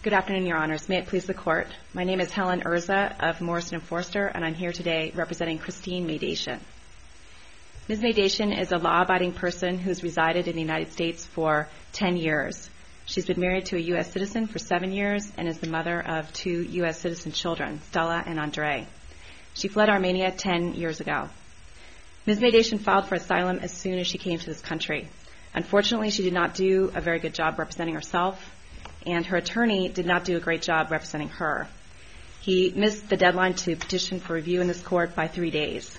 Good afternoon, Your Honors. May it please the Court. My name is Helen Urza of Morrison & Forster, and I'm here today representing Christine Maydation. Ms. Maydation is a law-abiding person who's resided in the United States for 10 years. She's been married to a U.S. citizen for 7 years and is the mother of 2 U.S. citizen children, Stella and Andre. She fled Armenia 10 years ago. Ms. Maydation filed for asylum as soon as she came to this country. Unfortunately, she did not do a very good job representing herself, and her attorney did not do a great job representing her. He missed the deadline to petition for review in this court by 3 days.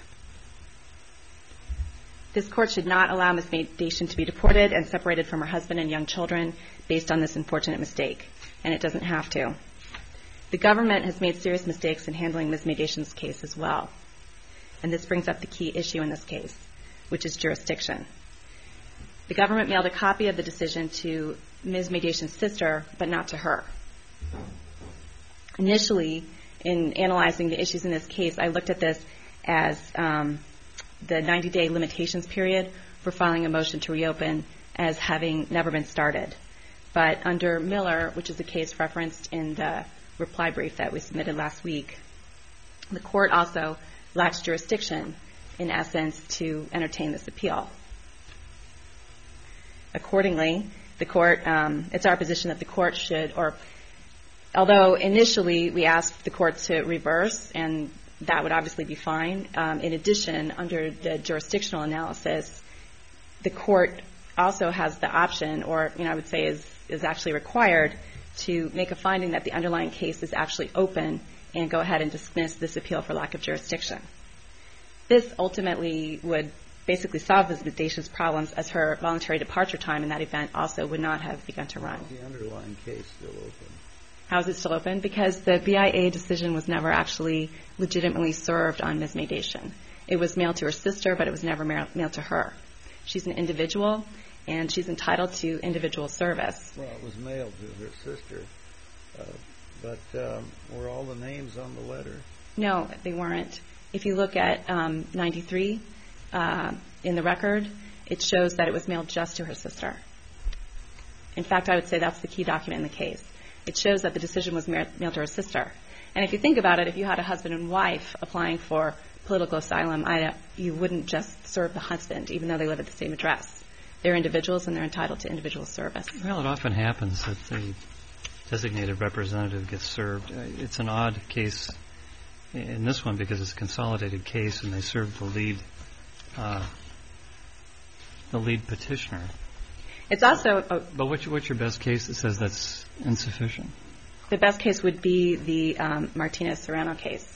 This court should not allow Ms. Maydation to be deported and separated from her husband and young children based on this unfortunate mistake, and it doesn't have to. The government has made serious mistakes in handling Ms. Maydation's case as well, and this brings up the key issue in this case, which is jurisdiction. The government mailed a copy of the decision to Ms. Maydation's sister, but not to her. Initially, in analyzing the issues in this case, I looked at this as the 90-day limitations period for filing a motion to reopen as having never been started. But under Miller, which is the case referenced in the reply brief that we submitted last week, the court also lacks jurisdiction, in essence, to entertain this appeal. Accordingly, the court, it's our position that the court should, or although initially we asked the court to reverse, and that would obviously be fine, in addition, under the jurisdictional analysis, the court also has the option, or I would say is actually required, to make a finding that the underlying case is actually open and go ahead and dismiss this appeal for lack of jurisdiction. This ultimately would basically solve Ms. Maydation's problems, as her voluntary departure time in that event also would not have begun to run. How is the underlying case still open? How is it still open? Because the BIA decision was never actually legitimately served on Ms. Maydation. It was mailed to her sister, but it was never mailed to her. She's an individual, and she's entitled to individual service. Well, it was mailed to her sister, but were all the names on the letter? No, they weren't. If you look at 93 in the record, it shows that it was mailed just to her sister. In fact, I would say that's the key document in the case. It shows that the decision was mailed to her sister. And if you think about it, if you had a husband and wife applying for political asylum, you wouldn't just serve the husband, even though they live at the same address. They're individuals, and they're entitled to individual service. Well, it often happens that the designated representative gets served. It's an odd case in this one because it's a consolidated case, and they serve the lead petitioner. It's also... But what's your best case that says that's insufficient? The best case would be the Martinez-Serrano case.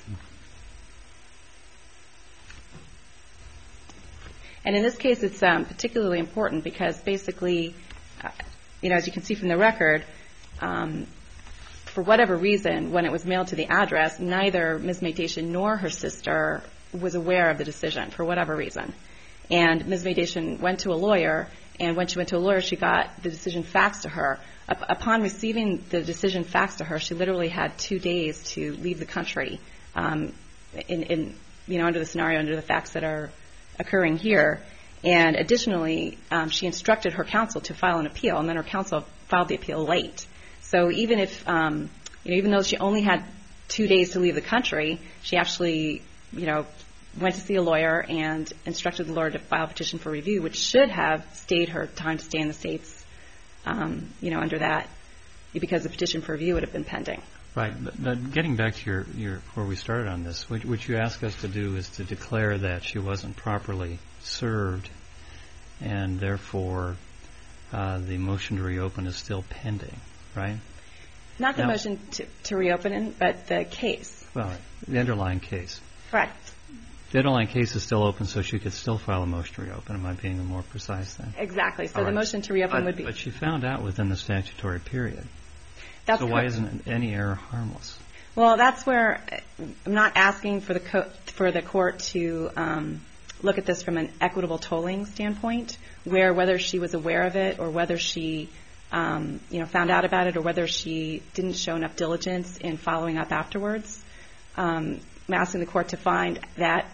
And in this case, it's particularly important because basically, as you can see from the record, for whatever reason, when it was mailed to the address, neither Ms. Maydation nor her sister was aware of the decision, for whatever reason. And Ms. Maydation went to a lawyer, and when she went to a lawyer, she got the decision faxed to her. Upon receiving the decision faxed to her, she literally had 2 days to leave the country under the scenario, under the facts that are occurring here. And additionally, she instructed her counsel to file an appeal, and then her counsel filed the appeal late. So even if, even though she only had 2 days to leave the country, she actually, went to see a lawyer and instructed the lawyer to file a petition for review, which should have stayed her time to stay in the States, under that, because the petition for review would have been pending. Right. But getting back to your where we started on this, what you ask us to do is to declare that she wasn't properly served, and therefore the motion to reopen is still pending, right? Not the motion to reopen, but the case. Well, the underlying case. Correct. The underlying case is still open, so she could still file a motion to reopen. Am I being more precise then? Exactly. So the motion to reopen would be... But she found out within the statutory period. That's so why isn't any error harmless? Well, that's where I'm not asking for the court to look at this from an equitable tolling standpoint, where whether she was aware of it or whether she found out about it or whether she didn't show enough diligence in following up afterwards. I'm asking the court to find that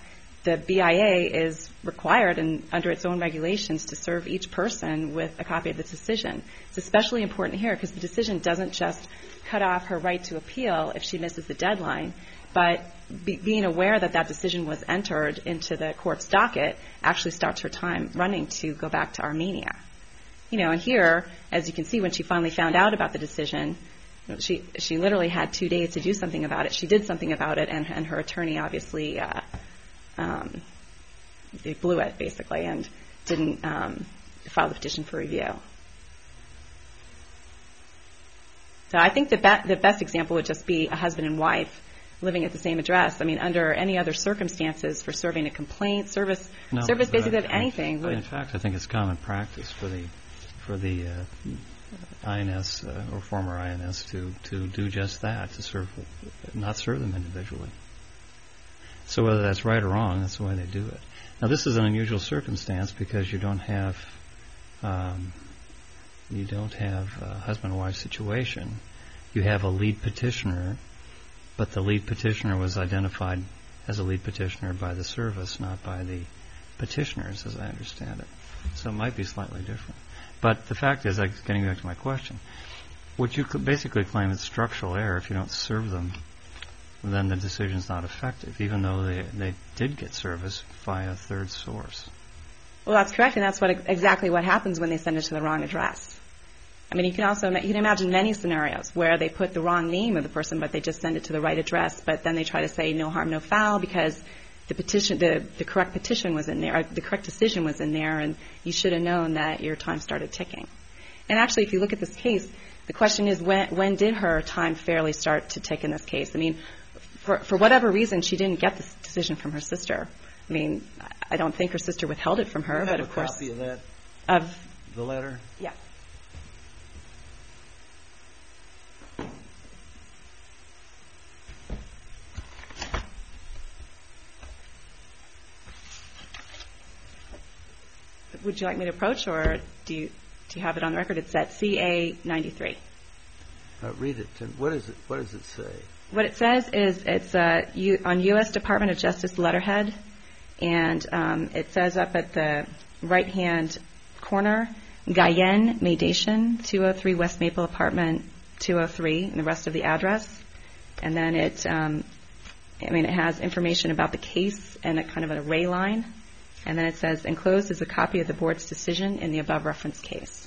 the BIA is required and under its own regulations to serve each person with a copy of the decision. It's especially important here because the decision doesn't just cut off her right to appeal if she misses the deadline, but being aware that that decision was entered into the court's docket actually starts her time running to go back to Armenia. And here, as you can see, when she finally found out about the decision, she literally had 2 days to do something about it. She did something about it, and her attorney obviously they blew it, basically, and didn't file the petition for review. So I think the best example would just be a husband and wife living at the same address. I mean, under any other circumstances for serving a complaint, service basically of anything. In fact, I think it's common practice for the INS or former INS to do just that, to not serve them individually. So whether that's right or wrong, that's the way they do it. Now, this is an unusual circumstance because you don't have a husband and wife situation. You have a lead petitioner, but the lead petitioner was identified as a lead petitioner by the service, not by the petitioners, as I understand it. So it might be slightly different. But the fact is, getting back to my question, what you could basically claim is structural error. If you don't serve them, then the decision's not effective, even though they did get service via a third source. Well, that's correct, and that's exactly what happens when they send it to the wrong address. I mean, you can imagine many scenarios where they put the wrong name of the person, but they just send it to the right address, but then they try to say no harm, no foul because the correct petition was in there, or the correct decision was in there, and you should have known that your time started ticking. And actually, if you look at this case, the question is when did her time fairly start to tick in this case? I mean, for whatever reason, she didn't get this decision from her sister. I mean, I don't think her sister withheld it from her, but of course. Do you have a copy of that? Of the letter? Yeah. Would you like me to approach, or do you have it on the record? It's at CA 93. Read it. What does it say? What it says is it's on U.S. Department of Justice letterhead, and it says up at the right-hand corner, Guyen, Maydation, 203 West Maple Apartment 203, and the rest of the address. And then it has information about the case and a kind of an array line. And then it says, enclosed is a copy of the board's decision in the above reference case.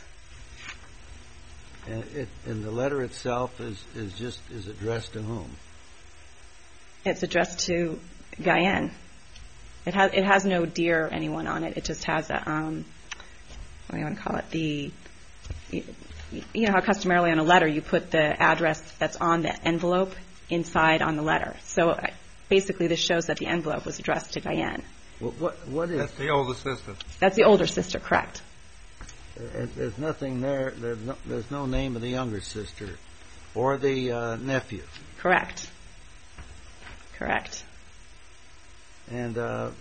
And the letter itself is addressed to whom? It's addressed to Guyen. It has no dear anyone on it. It just has a what do you want to call it? You know how customarily on a letter you put the address that's on the envelope inside on the letter. So basically, this shows that the envelope was addressed to Guyen. What is? That's the older sister. That's the older sister, correct? There's nothing there. There's no name of the younger sister or the nephew. Correct. Correct. And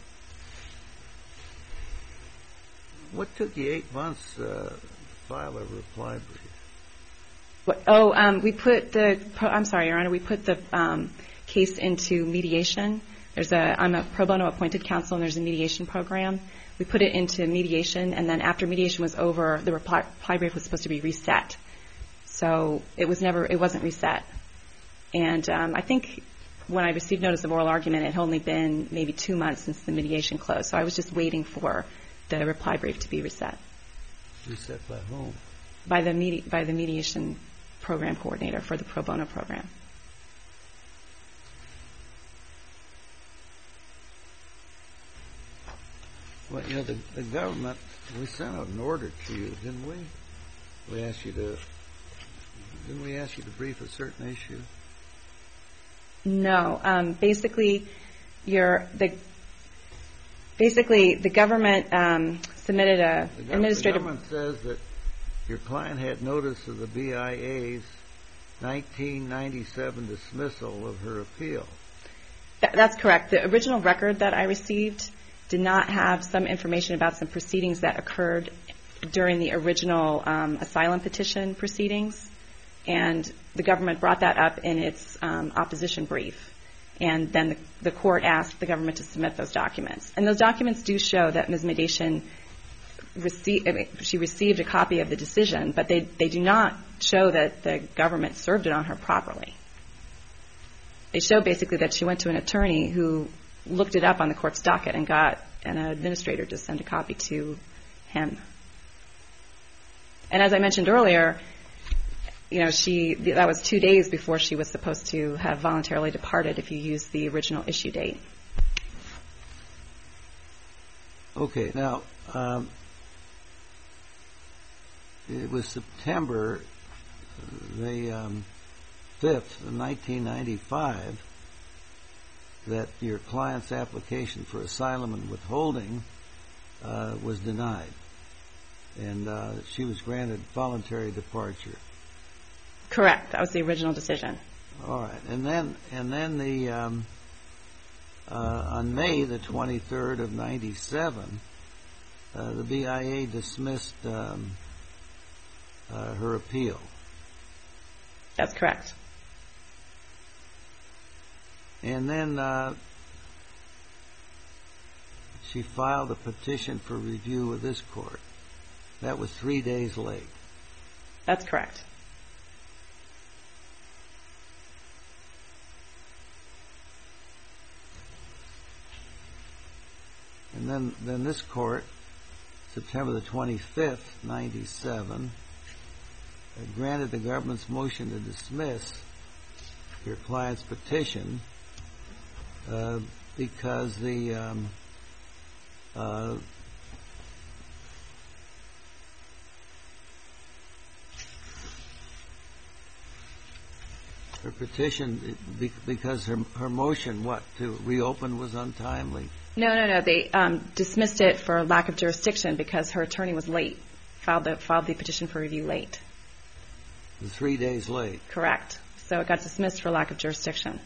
what took you 8 months to file a reply brief? We put the. I'm sorry, Your Honor. We put the case into mediation. I'm a pro bono appointed counsel, and there's a mediation program. We put it into mediation, and then after mediation was over, the reply brief was supposed to be reset. So it wasn't reset. And I think when I received notice of oral argument, it had only been maybe 2 months since the mediation closed. So I was just waiting for the reply brief to be reset. Reset by whom? By the mediation program coordinator for the pro bono program. Well, the government, we sent out an order to you, didn't we? Didn't we ask you to brief a certain issue? No. Basically, the government submitted a administrative. The government says that your client had notice of the BIA's 1997 dismissal of her appeal. That's correct. The original record that I received did not have some information about some proceedings that occurred during the original asylum petition proceedings, and the government brought that up in its opposition brief. And then the court asked the government to submit those documents. And those documents do show that Ms. Medation received a copy of the decision, but they do not show that the government served it on her properly. They show basically that she went to an attorney who looked it up on the court's docket and got an administrator to send a copy to him. And as I mentioned earlier, that was 2 days before she was supposed to have voluntarily departed if you use the original issue date. Okay, now, it was September the 5th of 1995 that your client's application for asylum and withholding was denied, and she was granted voluntary departure. Correct. That was the original decision. All right, and then on May the 23rd of 97, the BIA dismissed her appeal. That's correct. And then she filed a petition for review with this court. That was 3 days late. That's correct. And then this court, September the 25th, 97, granted the government's motion to dismiss your client's petition because her petition, because her motion, to reopen was untimely? No. They dismissed it for lack of jurisdiction because her attorney was late, filed the petition for review late. 3 days late. Correct. So it got dismissed for lack of jurisdiction.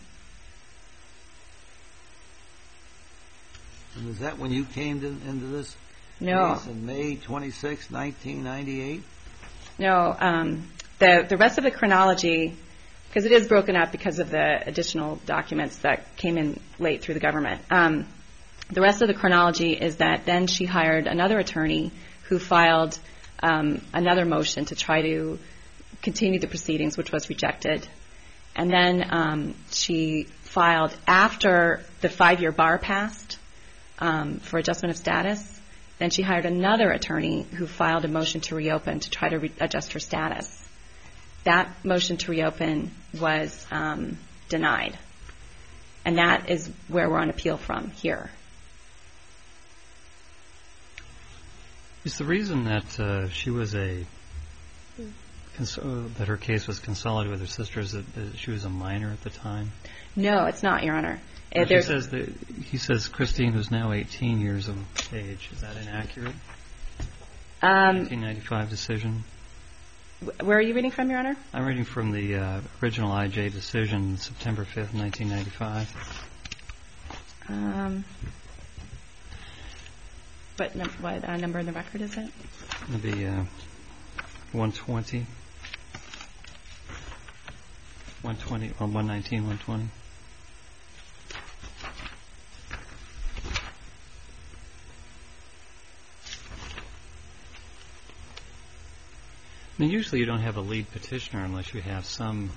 And is that when you came into this case in May 26, 1998? No. The rest of the chronology, because it is broken up because of the additional documents that came in late through the government. The rest of the chronology is that then she hired another attorney who filed another motion to try to continue the proceedings, which was rejected. And then she filed, after the 5-year bar passed for adjustment of status, then she hired another attorney who filed a motion to reopen to try to adjust her status. That motion to reopen was denied. And that is where we're on appeal from here. Is the reason that that her case was consolidated with her sister is that she was a minor at the time? No, it's not, Your Honor. He says Christine, who's now 18 years of age. Is that inaccurate? 1995 decision. Where are you reading from, Your Honor? I'm reading from the original IJ decision, September 5th, 1995. What number in the record is it? It would be 120. 120, or 119, 120. I mean, usually you don't have a lead petitioner unless you have some,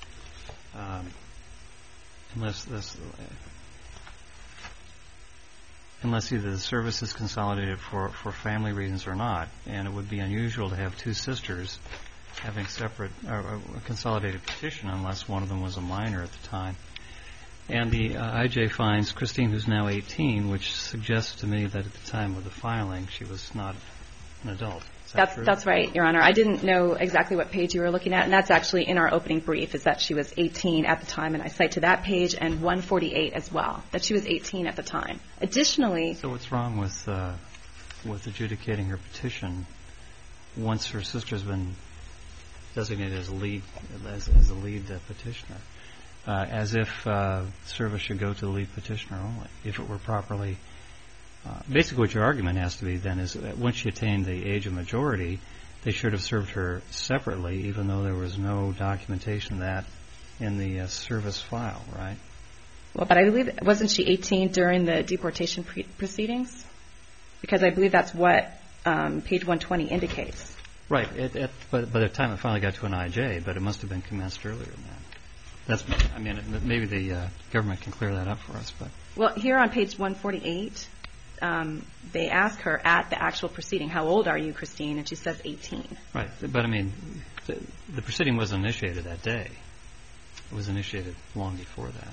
unless either the service is consolidated for family reasons or not. And it would be unusual to have two sisters having separate, a consolidated petition unless one of them was a minor at the time. And the IJ finds Christine, who's now 18, which suggests to me that at the time of the filing she was not an adult. That's right, Your Honor. I didn't know exactly what page you were looking at, and that's actually in our opening brief, is that she was 18 at the time, and I cite to that page and 148 as well, that she was 18 at the time. Additionally... So what's wrong with adjudicating her petition once her sister's been designated as a lead petitioner, as if service should go to the lead petitioner only, if it were properly... Basically what your argument has to be then is that once she attained the age of majority, they should have served her separately, even though there was no documentation of that in the service file, right? Well, but I believe, wasn't she 18 during the deportation proceedings? Because I believe that's what page 120 indicates. Right. But by the time it finally got to an IJ, but it must have been commenced earlier than that. Maybe the government can clear that up for us. But well, here on page 148, they ask her at the actual proceeding, how old are you, Christine? And she says 18. Right. But, the proceeding wasn't initiated that day. It was initiated long before that.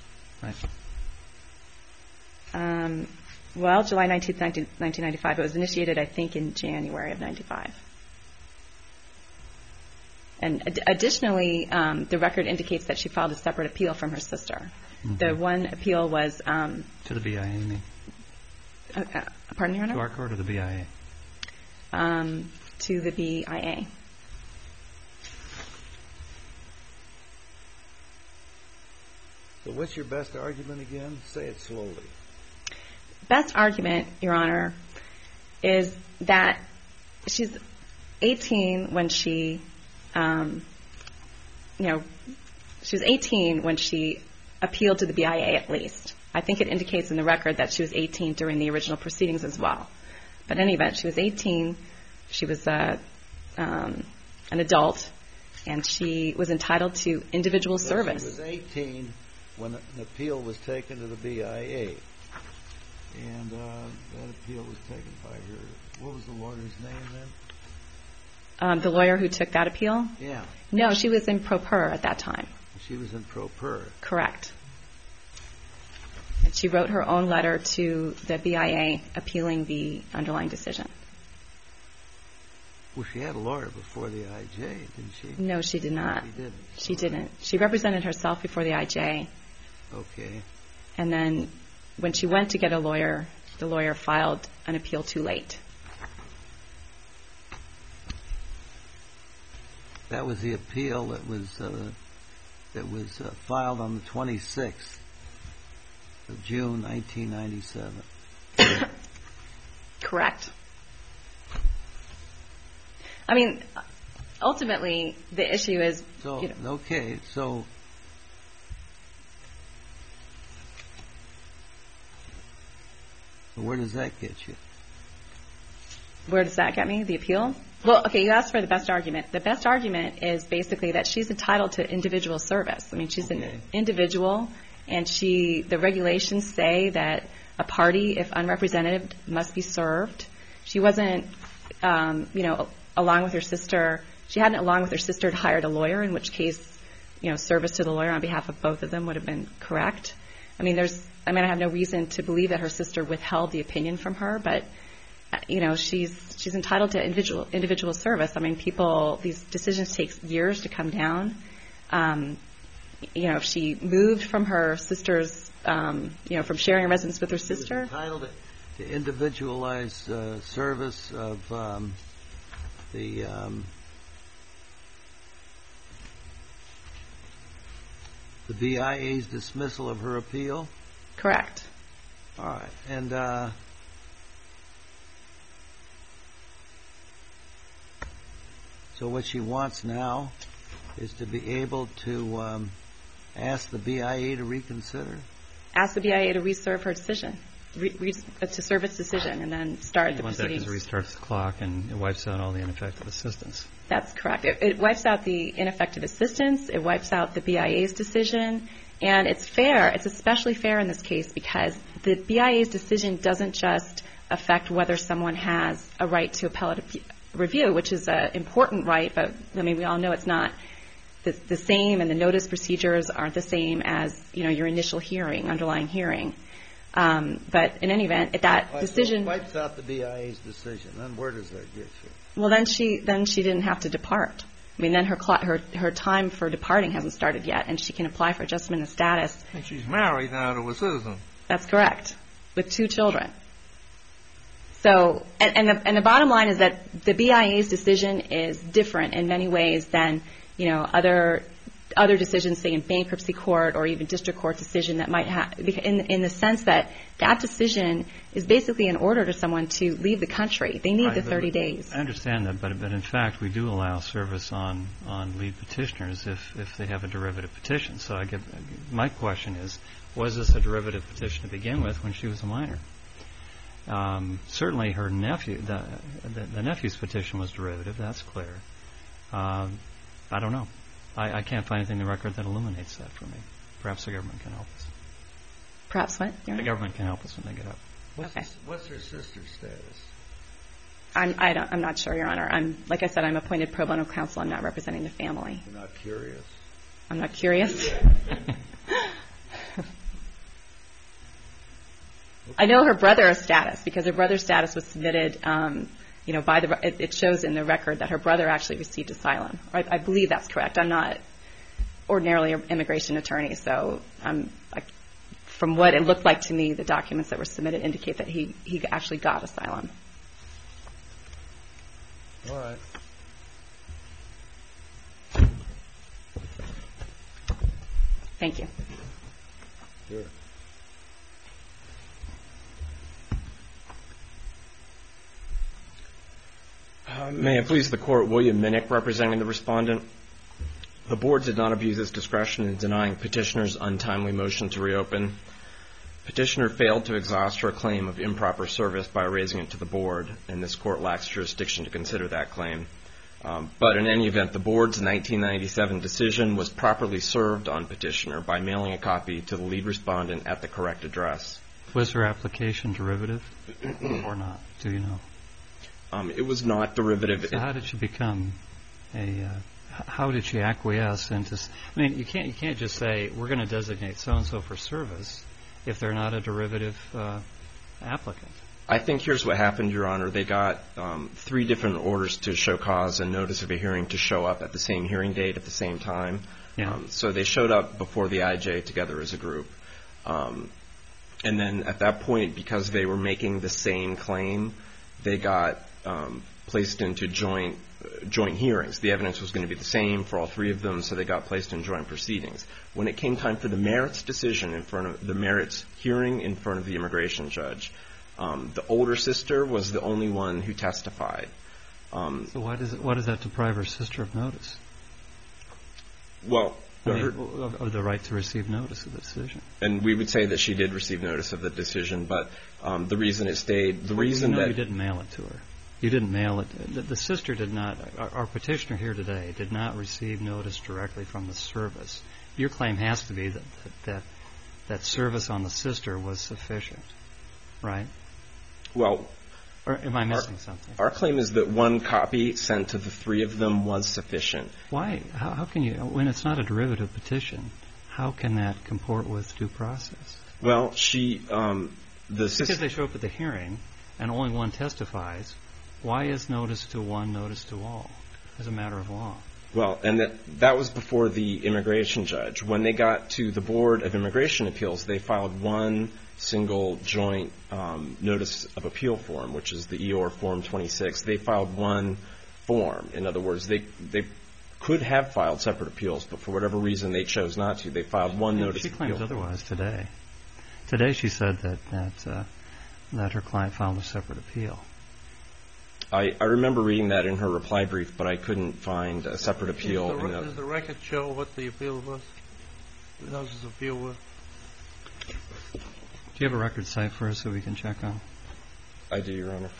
Right. Well, July 19th, 1995. It was initiated, I think, in January of 95. And additionally, the record indicates that she filed a separate appeal from her sister. Mm-hmm. The one appeal was... to the BIA, you mean? Pardon, Your Honor? To our court or the BIA? To the BIA. So what's your best argument again? Say it slowly. Best argument, Your Honor, is that she's 18 when she, she was 18 when she appealed to the BIA at least. I think it indicates in the record that she was 18 during the original proceedings as well. But in any event, she was 18. She was an adult, and she was entitled to individual service. She was 18 when an appeal was taken to the BIA. And that appeal was taken by her. What was the lawyer's name then? The lawyer who took that appeal? Yeah. No, she was in pro per at that time. She was in pro per. Correct. And she wrote her own letter to the BIA appealing the underlying decision. Well, she had a lawyer before the IJ, didn't she? No, she did not. She didn't. She didn't. She represented herself before the IJ. Okay. And then when she went to get a lawyer, the lawyer filed an appeal too late. That was the appeal that was filed on the 26th of June, 1997. Correct. I mean, ultimately, the issue is... Okay, so... where does that get you? Where does that get me? The appeal? Well, okay, you asked for the best argument. The best argument is basically that she's entitled to individual service. I mean, she's an individual, and the regulations say that a party, if unrepresented, must be served. She wasn't, along with her sister. She hadn't, along with her sister, hired a lawyer, in which case, service to the lawyer on behalf of both of them would have been correct. I have no reason to believe that her sister withheld the opinion from her, but, she's entitled to individual service. I mean, these decisions take years to come down. If she moved from her sister's, from sharing a residence with her sister. She was entitled to individualized service of the BIA's dismissal of her appeal? Correct. All right. And so what she wants now is to be able to ask the BIA to reconsider? Ask the BIA to reserve her decision, to serve its decision, and then start the proceedings. Once that restarts the clock and it wipes out all the ineffective assistance. That's correct. It wipes out the ineffective assistance. It wipes out the BIA's decision. And it's fair. It's especially fair in this case because the BIA's decision doesn't just affect whether someone has a right to appellate review, which is an important right, but, we all know it's not the same, and the notice procedures aren't the same as, your initial hearing, underlying hearing. But in any event, that decision... So it wipes out the BIA's decision. Then where does that get you? Well, then she didn't have to depart. Then her time for departing hasn't started yet, and she can apply for adjustment of status. And she's married now to a citizen. That's correct, with 2 children. So, and the bottom line is that the BIA's decision is different in many ways than, other decisions, say in bankruptcy court or even district court decision that might have, in the sense that decision is basically an order to someone to leave the country. They need the 30 days. I understand that, but in fact we do allow service on lead petitioners if they have a derivative petition. So my question is, was this a derivative petition to begin with when she was a minor? Certainly her nephew, the nephew's petition was derivative, that's clear. I don't know. I can't find anything in the record that illuminates that for me. Perhaps the government can help us. Perhaps what? The government can help us when they get up. What's her sister's status? I'm not sure, Your Honor. Like I said, I'm appointed pro bono counsel. I'm not representing the family. You're not curious? I'm not curious. I know her brother's status because her brother's status was submitted. It shows in the record that her brother actually received asylum. I believe that's correct. I'm not ordinarily an immigration attorney, so from what it looked like to me, the documents that were submitted indicate that he actually got asylum. All right. Thank you. Sure. May it please the Court, William Minnick representing the respondent. The Board did not abuse its discretion in denying petitioner's untimely motion to reopen. Petitioner failed to exhaust her claim of improper service by raising it to the Board, and this Court lacks jurisdiction to consider that claim. But in any event, the Board's 1997 decision was properly served on petitioner by mailing a copy to the lead respondent at the correct address. Was her application derivative or not? Do you know? It was not derivative. So how did she become how did she acquiesce into? I mean, you can't just say we're going to designate so and so for service if they're not a derivative applicant. I think here's what happened, Your Honor. They got 3 different orders to show cause and notice of a hearing to show up at the same hearing date at the same time. Yeah. So they showed up before the IJ together as a group. And then at that point, because they were making the same claim, they got placed into joint hearings. The evidence was going to be the same for all 3 of them, so they got placed in joint proceedings. When it came time for the merits decision in front of the merits hearing in front of the immigration judge, the older sister was the only one who testified. So why does that deprive her sister of notice? Well, of the right to receive notice of the decision. And we would say that she did receive notice of the decision, but the reason it stayed, the reason that you didn't mail it to her. You didn't mail it. The sister did not. Our petitioner here today did not receive notice directly from the service. Your claim has to be that service on the sister was sufficient, right? Well, or am I missing something? Our claim is that 1 copy sent to the 3 of them was sufficient. Why? How can you, when it's not a derivative petition, how can that comport with due process? Well, the sister... Because they show up at the hearing and only 1 testifies, why is notice to 1 notice to all as a matter of law? Well, and that was before the immigration judge. When they got to the Board of Immigration Appeals, they filed 1 single joint notice of appeal form, which is the EOR Form 26. They filed 1 form. In other words, they could have filed separate appeals, but for whatever reason they chose not to. They filed 1 notice of appeal. She claims otherwise today. Today she said that her client filed a separate appeal. I remember reading that in her reply brief, but I couldn't find a separate appeal. Does the record show what the appeal was? The notice of appeal was? Do you have a record site for us so we can check on? I do, Your Honor.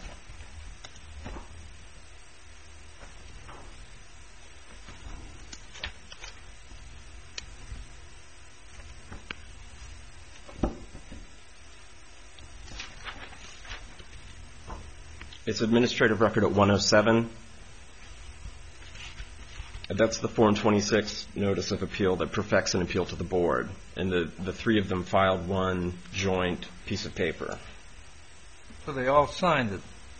It's administrative record at 107. That's the Form 26 notice of appeal that perfects an appeal to the board. And the 3 of them filed 1 joint piece of paper. So they all signed it.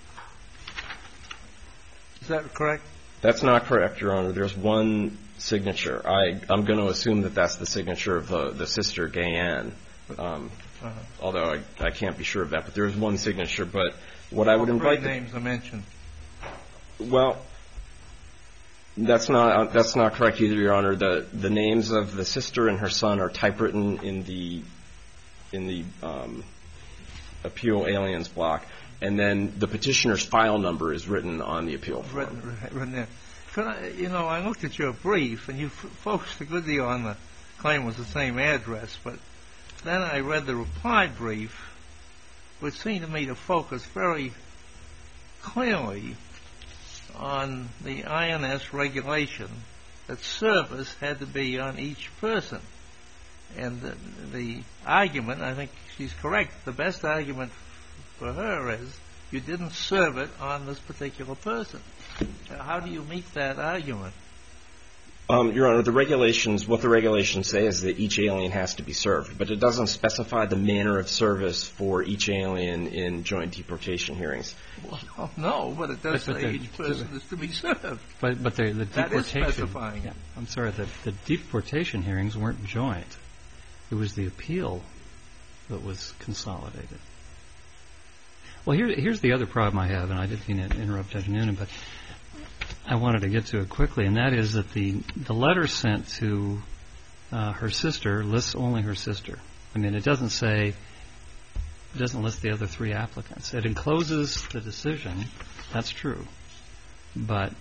Is that correct? That's not correct, Your Honor. There's 1 signature. I'm going to assume that that's the signature of the sister, Gayanne. Although I can't be sure of that. But there is 1 signature. But what I would invite... All 3 names are mentioned. Well, that's not correct either, Your Honor. The names of the sister and her son are typewritten in the appeal aliens block, and then the petitioner's file number is written on the appeal form. Written there. I looked at your brief, and you focused a good deal on the claim was the same address, but then I read the reply brief, which seemed to me to focus very clearly on the INS regulation that service had to be on each person. And the argument, I think she's correct, the best argument for her is you didn't serve it on this particular person. How do you meet that argument? Your Honor, the regulations, what the regulations say is that each alien has to be served, but it doesn't specify the manner of service for each alien in joint deportation hearings. Well, no, but it does say each person is to be served. But the deportation, that is specifying. Yeah, I'm sorry, the deportation hearings weren't joint. It was the appeal that was consolidated. Well, here's the other problem I have, and I didn't mean to interrupt Judge Noonan, but I wanted to get to it quickly, and that is that the letter sent to her sister lists only her sister. I mean, it doesn't list the other three applicants. It encloses the decision. That's true, but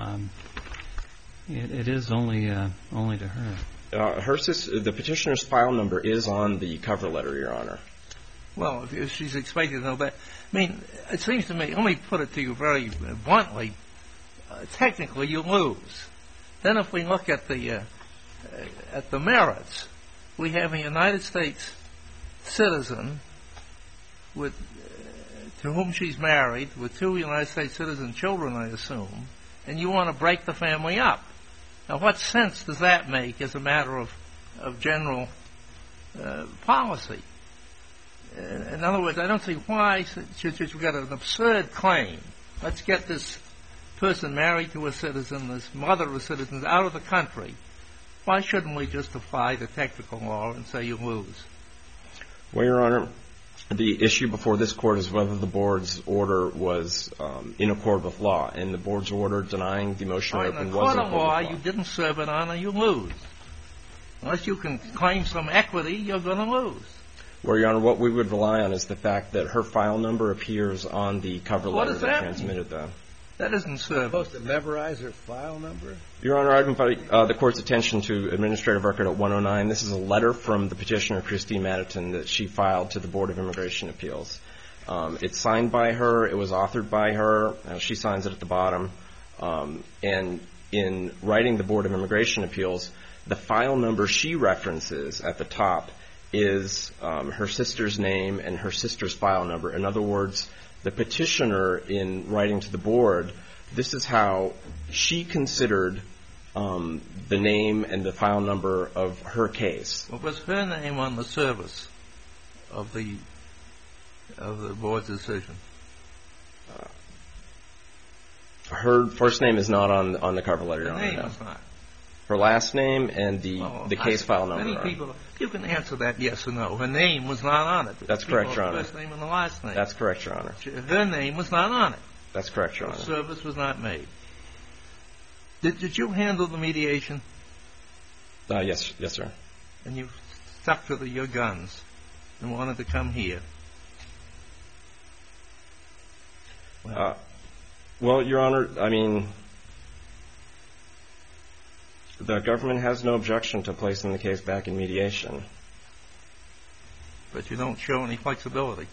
it is only to her. The petitioner's file number is on the cover letter, Your Honor. Well, if she's expected to know that. I mean, it seems to me, let me put it to you very bluntly, technically you lose. Then if we look at the merits, we have a United States citizen to whom she's married, with two United States citizen children, I assume, and you want to break the family up. Now, what sense does that make as a matter of general policy? In other words, I don't see why we've got an absurd claim. Let's get this person married to a citizen, this mother of citizens, out of the country. Why shouldn't we just apply the technical law and say you lose? Well, Your Honor, the issue before this Court is whether the Board's order was in accord with law, and the Board's order denying the motion to open was in accord with law. You didn't serve it on, or you lose. Unless you can claim some equity, you're going to lose. Well, Your Honor, what we would rely on is the fact that her file number appears on the cover letter that transmitted that. That isn't service. Supposed to memorize her file number? Your Honor, I'd invite the Court's attention to Administrative Record at 109. This is a letter from the petitioner, Christine Matterton, that she filed to the Board of Immigration Appeals. It's signed by her. It was authored by her. She signs it at the bottom. And in writing the Board of Immigration Appeals, the file number she references at the top is her sister's name and her sister's file number. In other words, the petitioner, in writing to the Board, this is how she considered the name and the file number of her case. What was her name on the service of the Board's decision? Her first name is not on the cover letter, Your Honor. Her name is not. Her last name and the case file number. Many people, you can answer that yes or no. Her name was not on it. That's correct, Your Honor. The first name and the last name. That's correct, Your Honor. Her name was not on it. That's correct, Your Honor. The service was not made. Did you handle the mediation? Yes, sir. And you stuck to your guns and wanted to come here? Well, Your Honor, I mean, the government has no objection to placing the case back in mediation. But you don't show any flexibility.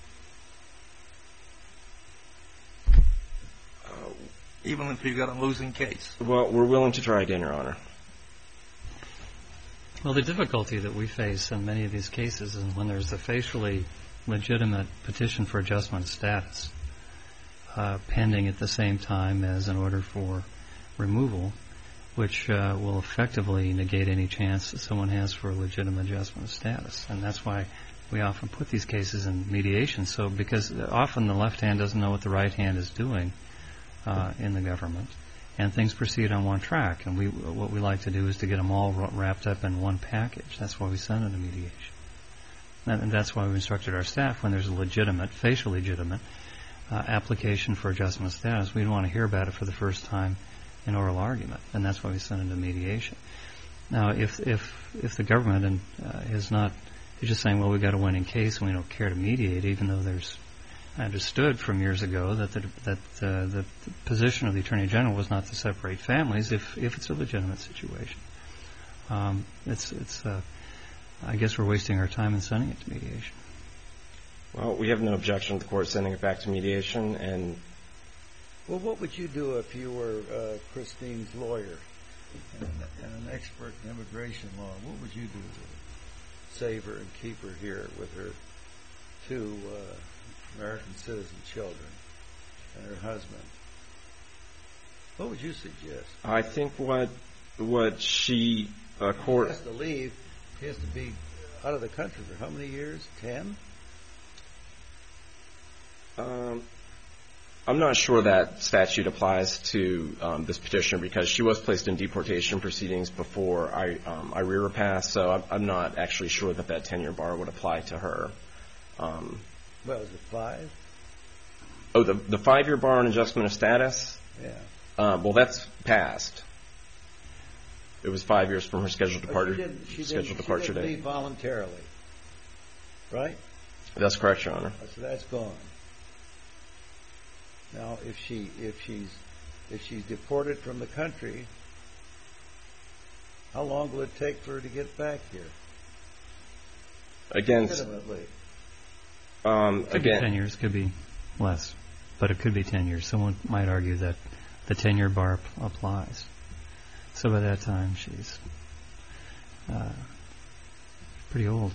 Even if you've got a losing case. Well, we're willing to try again, Your Honor. Well, the difficulty that we face in many of these cases is when there's a facially legitimate petition for adjustment of status pending at the same time as an order for removal, which will effectively negate any chance that someone has for a legitimate adjustment of status. And that's why we often put these cases in mediation. So, because often the left hand doesn't know what the right hand is doing in the government, and things proceed on one track. And what we like to do is to get them all wrapped up in one package. That's why we send it to mediation. And that's why we instructed our staff, when there's a legitimate, facially legitimate application for adjustment of status, we don't want to hear about it for the first time in oral argument, and that's why we send it to mediation. Now, if the government is just saying, well, we've got a winning case and we don't care to mediate, even though I understood from years ago that the position of the Attorney General was not to separate families if it's a legitimate situation. I guess we're wasting our time in sending it to mediation. Well, we have no objection to the court sending it back to mediation. And well, what would you do if you were Christine's lawyer and an expert in immigration law? What would you do to save her and keep her here with her 2 American citizen children and her husband? What would you suggest? I think what she court He has to leave. He has to be out of the country for how many years? 10? I'm not sure that statute applies to this petitioner because she was placed in deportation proceedings before IRERA passed, so I'm not actually sure that 10-year bar would apply to her. Well, is it 5? Oh, the 5-year bar on adjustment of status? Yeah. Well, that's passed. It was 5 years from her scheduled departure She didn't leave voluntarily, right? That's correct, Your Honor. So that's gone. Now, if she's deported from the country, how long will it take for her to get back here? Again, Legitimately. Could be 10 years, could be less, but it could be 10 years. Someone might argue that the 10-year bar applies. So by that time, she's pretty old.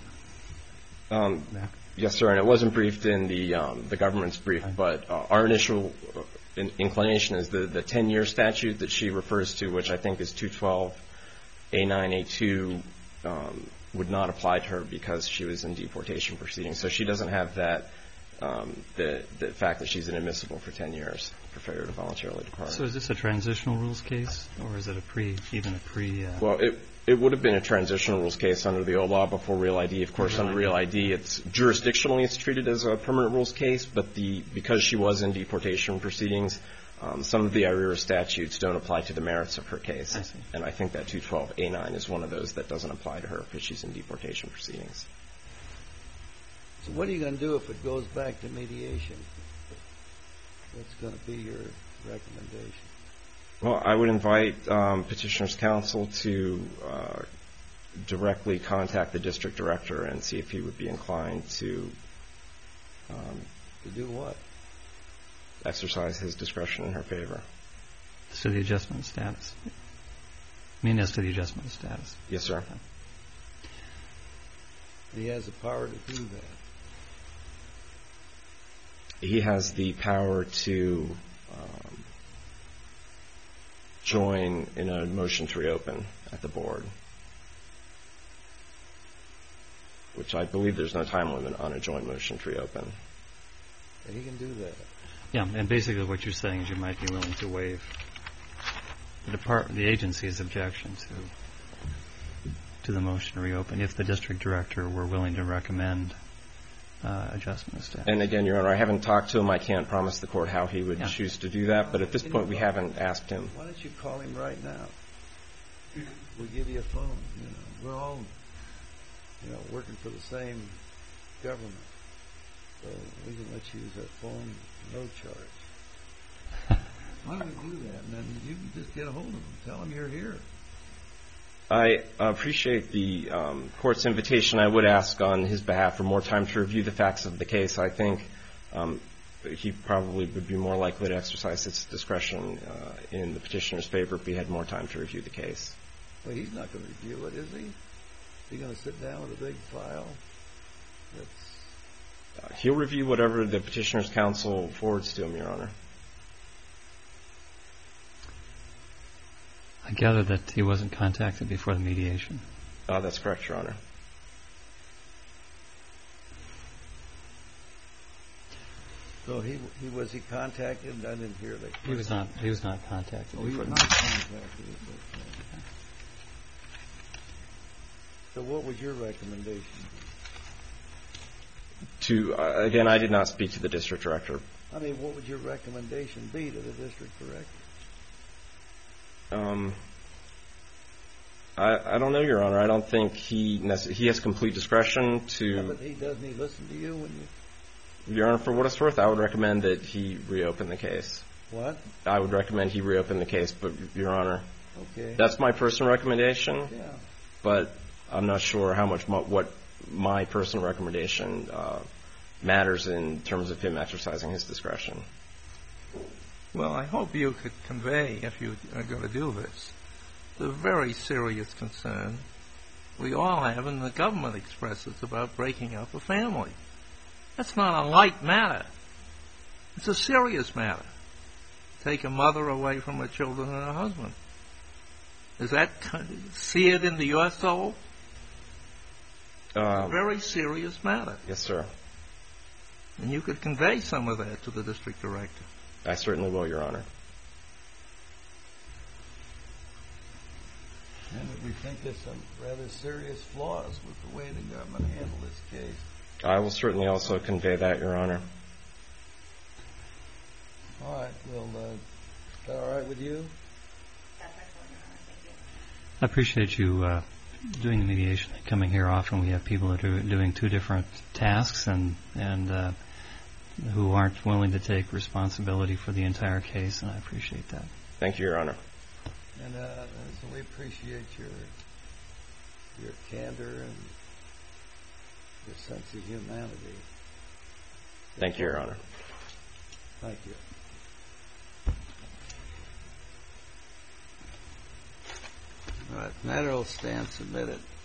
Yes, sir, and it wasn't briefed in the government's brief, but our initial inclination is the 10-year statute that she refers to, which I think is 212A9A2, would not apply to her because she was in deportation proceedings. So she doesn't have that, the fact that she's inadmissible for 10 years for failure to voluntarily depart. So is this a transitional rules case, or is it even a pre? Well, it would have been a transitional rules case under the old law before Real ID. Of course, under Real ID, it's jurisdictionally it's treated as a permanent rules case, but because she was in deportation proceedings, some of the IRERA statutes don't apply to the merits of her case. I see. And I think that 212A9 is one of those that doesn't apply to her because she's in deportation proceedings. So what are you going to do if it goes back to mediation? What's going to be your recommendation? Well, I would invite Petitioner's Counsel to directly contact the district director and see if he would be inclined to do what? Exercise his discretion in her favor. As to the adjustment of status. I mean, as to the adjustment of status. Yes, sir. He has the power to do that. He has the power to join in a motion to reopen at the board, which I believe there's no time limit on a joint motion to reopen. And he can do that. Yeah, and basically what you're saying is you might be willing to waive the agency's objection to the motion to reopen if the district director were willing to recommend adjustment of status. And again, Your Honor, I haven't talked to him. I can't promise the court how he would choose to do that, but at this point we haven't asked him. Why don't you call him right now? We'll give you a phone. We're all working for the same government. So we can let you use that phone, no charge. Why don't we do that? And then you can just get a hold of him. Tell him you're here. I appreciate the court's invitation. I would ask on his behalf for more time to review the facts of the case. I think he probably would be more likely to exercise his discretion in the petitioner's favor if he had more time to review the case. Well, he's not going to review it, is he? Is he going to sit down with a big file? He'll review whatever the petitioner's counsel forwards to him, Your Honor. I gather that he wasn't contacted before the mediation. That's correct, Your Honor. So was he contacted? I didn't hear that. He was not contacted. Oh, he was not contacted. So what was your recommendation? Again, I did not speak to the district director. I mean, what would your recommendation be to the district director? I don't know, Your Honor. I don't think he has complete discretion to. Yeah, but doesn't he listen to you when you? Your Honor, for what it's worth, I would recommend that he reopen the case. What? I would recommend he reopen the case, but Your Honor, okay, that's my personal recommendation. Yeah. But I'm not sure how much what my personal recommendation matters in terms of him exercising his discretion. Well, I hope you could convey, if you are going to do this, the very serious concern we all have and the government expresses about breaking up a family. That's not a light matter. It's a serious matter. Take a mother away from her children and her husband. Is that seared into your soul? It's a very serious matter. Yes, sir. And you could convey some of that to the district director. I certainly will, Your Honor. And we think there's some rather serious flaws with the way the government handled this case. I will certainly also convey that, Your Honor. All right. Well, is that all right with you? That's excellent, Your Honor. Thank you. I appreciate you doing the mediation and coming here often. We have people that are doing two different tasks and who aren't willing to take responsibility for the entire case, and I appreciate that. Thank you, Your Honor. And so we appreciate your candor and your sense of humanity. Thank you, Your Honor. Thank you. All right. Matter will stand submitted.